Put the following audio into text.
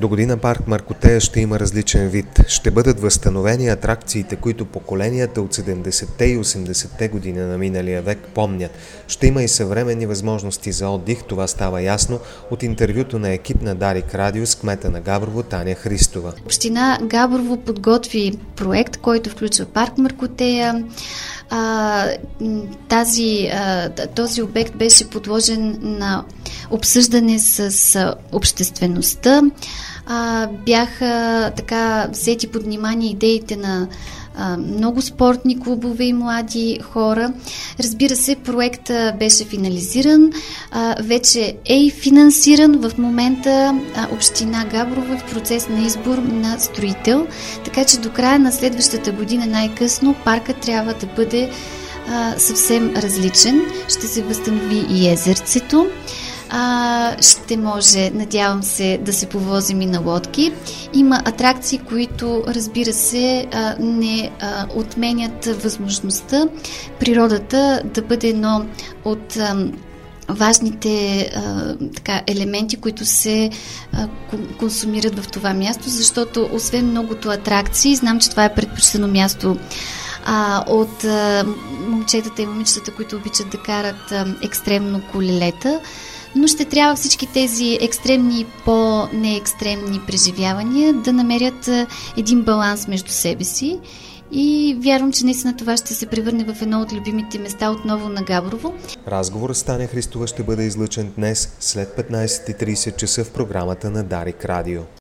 Догодина парк Мъркотея ще има различен вид. Ще бъдат възстановени атракциите, които поколенията от 70-те и 80-те години на миналия век помнят. Ще има и съвременни възможности за отдих, това става ясно от интервюто на екип на Дарик Радио с кмета на Габрово Таня Христова. Община Габрово подготви проект, който включва парк Мъркотея. Този обект беше подложен на обсъждане с обществеността. Бяха взети под внимание идеите на много спортни клубове и млади хора. Разбира се, проектът беше финализиран, вече е и финансиран. В момента община Габрово е в процес на избор на строител, така че до края на следващата година най-късно паркът трябва да бъде съвсем различен. Ще се възстанови и езерцето. Ще може, надявам се, да се повозим и на лодки. Има атракции, които, разбира се, не отменят възможността природата да бъде едно от важните елементи, които се консумират в това място, защото освен многото атракции, знам, че това е предпочитано място от момчетата и момичетата, които обичат да карат екстремно колелета, но ще трябва всички тези екстремни и по-неекстремни преживявания да намерят един баланс между себе си и вярвам, че наистина това ще се превърне в едно от любимите места отново на Габрово. Разговорът с Таня Христова ще бъде излъчен днес след 15:30 часа в програмата на Дарик Радио.